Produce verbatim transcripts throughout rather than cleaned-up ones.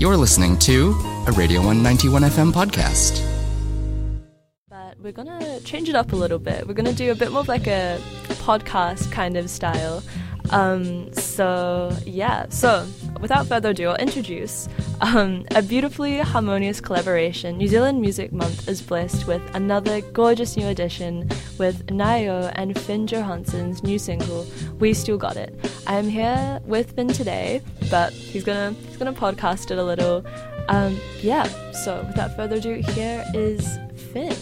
You're listening to a Radio one ninety-one F M podcast. But we're going to change it up a little bit. We're going to do a bit more of like a podcast kind of style. Um, so, yeah. So, without further ado, I'll introduce um, a beautifully harmonious collaboration. New Zealand Music Month is blessed with another gorgeous new addition with Nayo and Finn Johansson's new single, We Still Got It. I am here with Finn today, but he's gonna he's gonna podcast it a little. Um, yeah, so without further ado, here is Finn.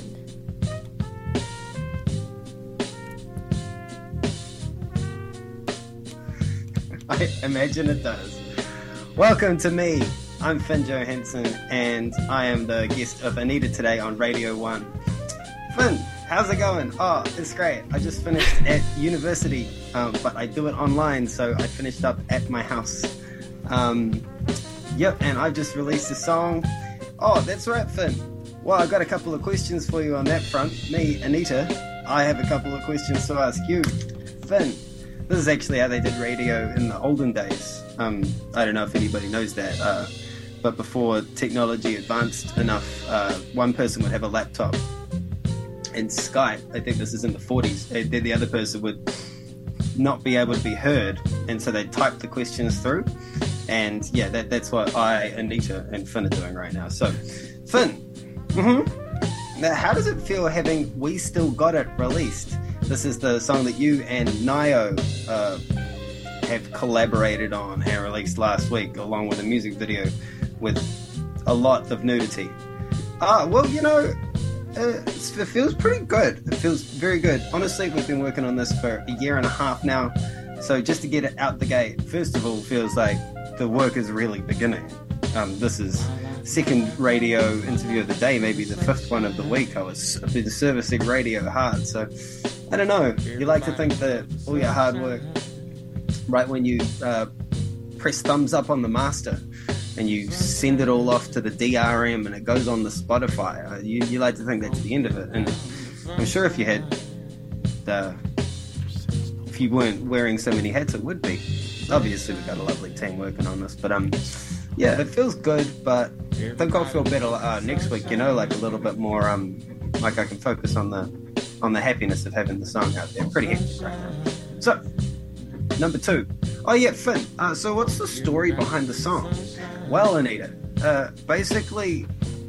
I imagine it does. Welcome to me. I'm Finn Johansson, and I am the guest of Anita today on Radio one. Finn, how's it going? Oh, it's great. I just finished at university, um, but I do it online, so I finished up at my house. Um, yep, and I've just released a song. Oh, that's right, Finn. Well, I've got a couple of questions for you on that front. Me, Anita, I have a couple of questions to ask you. Finn, this is actually how they did radio in the olden days. Um, I don't know if anybody knows that, uh, but before technology advanced enough, uh, one person would have a laptop and Skype. I think this is in the forties. Then the other person would not be able to be heard, and so they'd type the questions through. And yeah, that, that's what I, Anita, and Finn are doing right now. So, Finn, mm-hmm. Now, how does it feel having We Still Got It released? This is the song that you and Nayo uh, have collaborated on and released last week, along with a music video with a lot of nudity. Ah, well, you know, uh, it feels pretty good. It feels very good. Honestly, we've been working on this for a year and a half now, so just to get it out the gate, first of all, feels like the work is really beginning. Um, this is second radio interview of the day, maybe the fifth one of the week. I was I've been servicing radio hard, so I don't know. You like to think that all your hard work, right when you uh, press thumbs up on the master and you send it all off to the D R M and it goes on the Spotify, uh, you, you like to think that's the end of it. And I'm sure if you had the, if you weren't wearing so many hats, it would be. Obviously, we've got a lovely team working on this, but um, yeah, it feels good. But I think I'll feel better uh, next week. You know, like a little bit more um, like I can focus on the on the happiness of having the song out there. Pretty hectic right now. So, number two. Oh yeah, Finn. Uh, so what's the story behind the song? Well, Anita, uh, basically,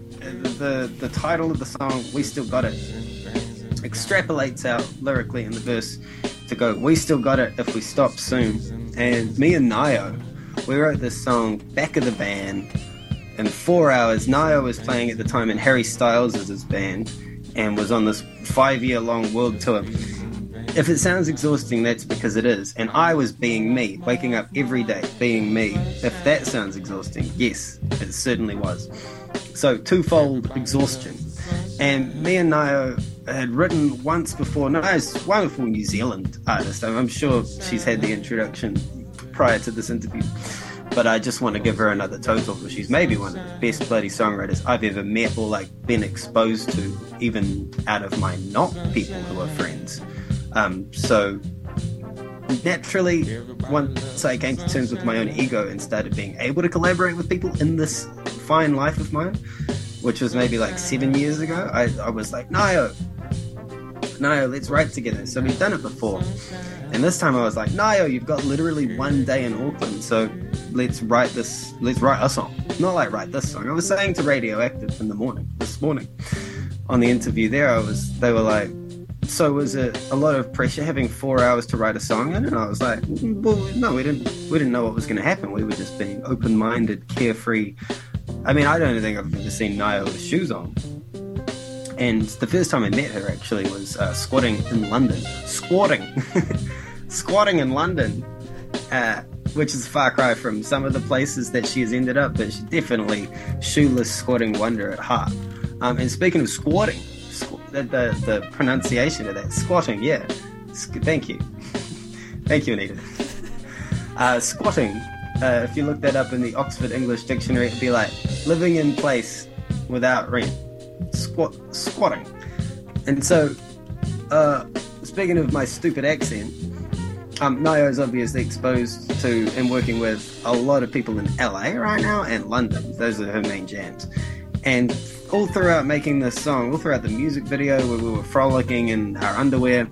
the the title of the song, We Still Got It, extrapolates out lyrically in the verse to go, we still got it if we stop soon. And me and Nayo, we wrote this song back of the band in four hours. Nayo was playing at the time in Harry Styles' band and was on this five-year-long world tour. If it sounds exhausting, that's because it is. And I was being me, waking up every day, being me. If that sounds exhausting, yes, it certainly was. So, twofold exhaustion. And me and Nayo had written once before. Nayo's a wonderful New Zealand artist. I'm sure she's had the introduction prior to this interview. But I just want to give her another total, because she's maybe one of the best bloody songwriters I've ever met or like been exposed to, even out of my not people who are friends. Um, so naturally, once I came to terms with my own ego and started being able to collaborate with people in this fine life of mine, which was maybe like seven years ago, I, I was like, Nayo, Nayo, let's write together. So we've done it before. And this time I was like, Nayo, you've got literally one day in Auckland, so let's write this, let's write a song. Not like write this song. I was saying to Radioactive in the morning, this morning, on the interview there, I was, they were like, so was it a lot of pressure having four hours to write a song in? And I was like, well, no, we didn't, we didn't know what was going to happen. We were just being open-minded, carefree. I mean, I don't think I've ever seen Nayo with shoes on. And the first time I met her, actually, was uh, squatting in London. Squatting! Squatting in London, uh, which is a far cry from some of the places that she has ended up, but she's definitely shoeless squatting wonder at heart. Um, and speaking of squatting, squ- the, the, the pronunciation of that, squatting, yeah. Sc- thank you. Thank you, Anita. Uh, squatting, uh, if you look that up in the Oxford English Dictionary, it'd be like living in place without rent. Squat, squatting. And so, uh, speaking of my stupid accent, um, Nayo's obviously exposed to and working with a lot of people in L A right now and London. Those are her main jams. And all throughout making this song, all throughout the music video where we were frolicking in our underwear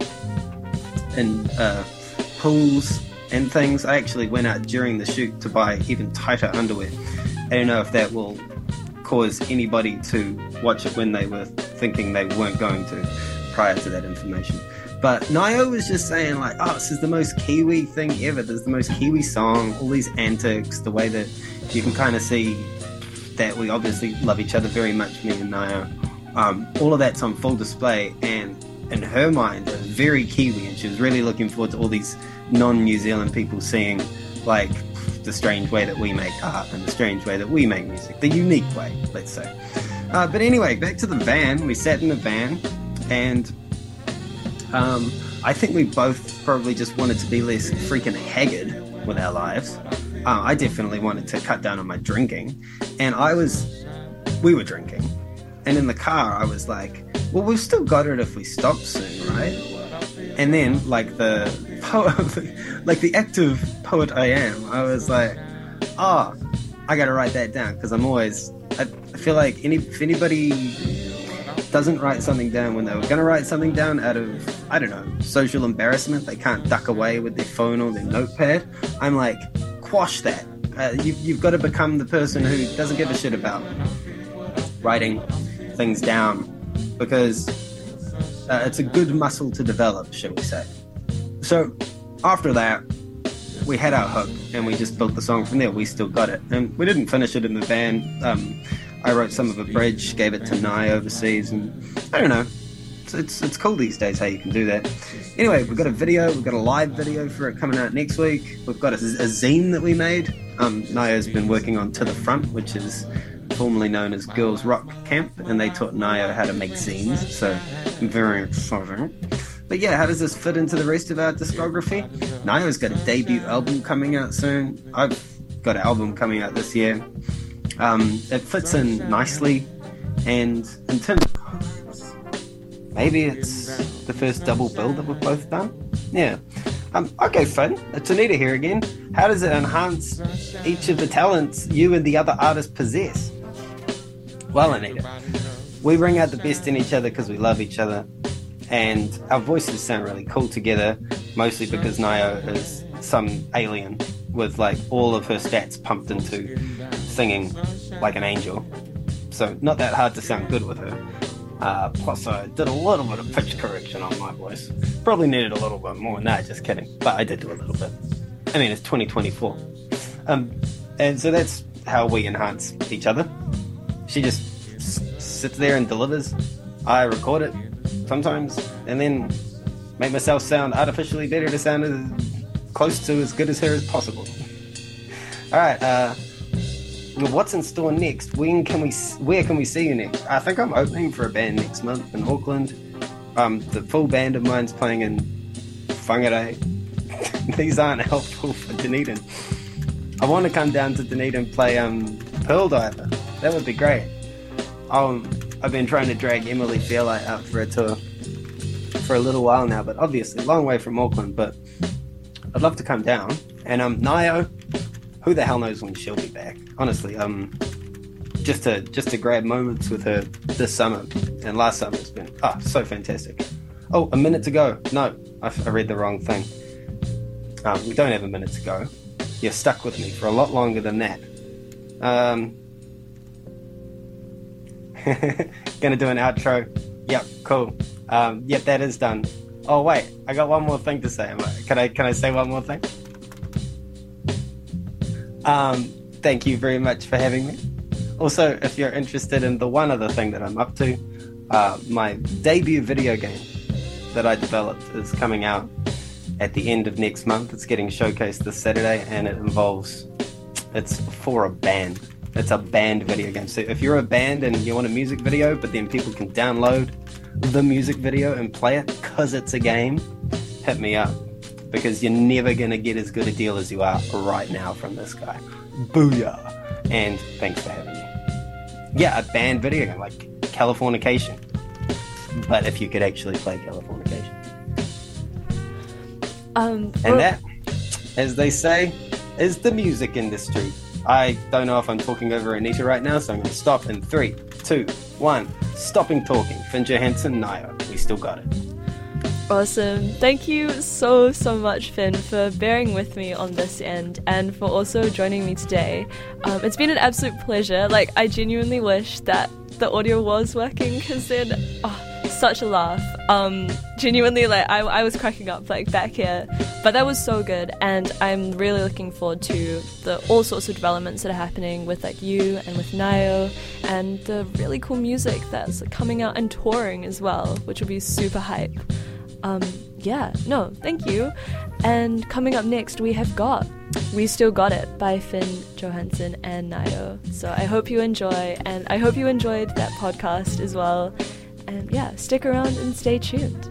and uh, pools and things, I actually went out during the shoot to buy even tighter underwear. I don't know if that will cause anybody to watch it when they were thinking they weren't going to prior to that information. But Nayo was just saying like, oh, this is the most Kiwi thing ever. This is the most Kiwi song, all these antics, the way that you can kind of see that we obviously love each other very much, me and Nayo. Um, all of that's on full display, and in her mind, it was very Kiwi, and she was really looking forward to all these non-New Zealand people seeing like the strange way that we make art and the strange way that we make music, the unique way, let's say. Uh, but anyway, back to the van. We sat in the van, and um, I think we both probably just wanted to be less freaking haggard with our lives. Uh, I definitely wanted to cut down on my drinking, and I was, we were drinking, and in the car I was like, well, we've still got it if we stop soon, right? And then, like the poet, like the active poet I am, I was like, oh, I gotta write that down, because I'm always, I, I feel like any if anybody doesn't write something down when they were gonna write something down out of, I don't know, social embarrassment, they can't duck away with their phone or their notepad, I'm like, quash that. Uh, you, you've got to become the person who doesn't give a shit about writing things down, because uh, it's a good muscle to develop, shall we say. So after that, we had our hook and we just built the song from there. We still got it, and we didn't finish it in the van. um, I wrote some of a bridge, gave it to Nye overseas, and I don't know, it's, it's it's cool these days how you can do that. Anyway, we've got a video, we've got a live video for it coming out next week. We've got a, a zine that we made. Um, Nayo's been working on To The Front, which is formerly known as Girls Rock Camp, and they taught Nayo how to make zines, so very exciting. But yeah, how does this fit into the rest of our discography? Nayo's got a debut album coming out soon. I've got an album coming out this year. Um, it fits in nicely, and in terms of, maybe it's the first double bill that we've both done. Yeah. Um, okay, Finn, it's Anita here again. How does it enhance each of the talents you and the other artists possess? Well, Anita, we bring out the best in each other because we love each other, and our voices sound really cool together, mostly because Nayo is some alien with like all of her stats pumped into singing like an angel. So not that hard to sound good with her. Uh, plus I did a little bit of pitch correction on my voice. Probably needed a little bit more. Nah, just kidding. But I did do a little bit. I mean, it's twenty twenty-four. Um, and so that's how we enhance each other. She just s- sits there and delivers. I record it sometimes, and then make myself sound artificially better to sound as close to as good as her as possible. Alright, uh, what's in store next? When can we, where can we see you next? I think I'm opening for a band next month in Auckland. Um, the full band of mine's playing in Whangarei. These aren't helpful for Dunedin. I want to come down to Dunedin and play um, Pearl Diver. That would be great. Um, I've been trying to drag Emily Fairlight out for a tour for a little while now, but obviously long way from Auckland, but I'd love to come down. And um, Nayo, who the hell knows when she'll be back? Honestly, um, just to just to grab moments with her this summer and last summer has been ah oh, so fantastic. Oh, a minute to go. No, I, I read the wrong thing. Um, we don't have a minute to go. You're stuck with me for a lot longer than that. Um, gonna do an outro. Yep, cool. Um, yep, that is done. Oh wait, I got one more thing to say. Can I can I say one more thing? Um, thank you very much for having me. Also, if you're interested in the one other thing that I'm up to, uh, my debut video game that I developed is coming out at the end of next month. It's getting showcased this Saturday, and it involves, it's for a band. It's a band video game. So if you're a band and you want a music video, but then people can download the music video and play it because it's a game, hit me up. Because you're never going to get as good a deal as you are right now from this guy. Booyah! And thanks for having me. Yeah, a band video game, like Californication. But if you could actually play Californication. Um, And well- that, as they say, is the music industry. I don't know if I'm talking over Anita right now, so I'm going to stop in three, two, one. Stopping talking. Finn Johansson, Naya. We still got it. Awesome. Thank you so, so much, Finn, for bearing with me on this end and for also joining me today. Um, it's been an absolute pleasure. Like, I genuinely wish that the audio was working, because then, oh, such a laugh. Um, genuinely, like, I, I was cracking up, like, back here. But that was so good, and I'm really looking forward to the all sorts of developments that are happening with, like, you and with Nayo, and the really cool music that's coming out and touring as well, which will be super hype. Um, yeah, no, thank you. And coming up next, we have got We Still Got It by Finn Johansson and Nayo. So I hope you enjoy, and I hope you enjoyed that podcast as well. And yeah, stick around and stay tuned.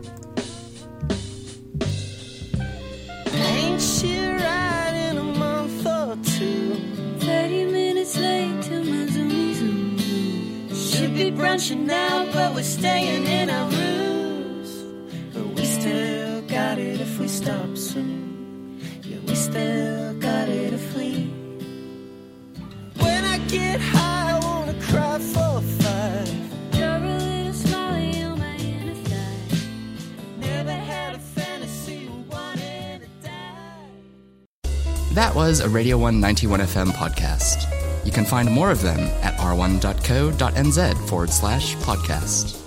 Ain't she right in a month or two? Thirty minutes late to my zoomy zoom zoom. Should be brunching now, but we're staying in our rooms. But we still got it if we stop soon. Yeah, we still got it if we. When I get high, I wanna cry for five. You're a little smiley on my inner thigh. Never had a fantasy of wanting to die. That was a Radio one ninety-one F M podcast. You can find more of them at r one dot co dot n z forward slash podcast.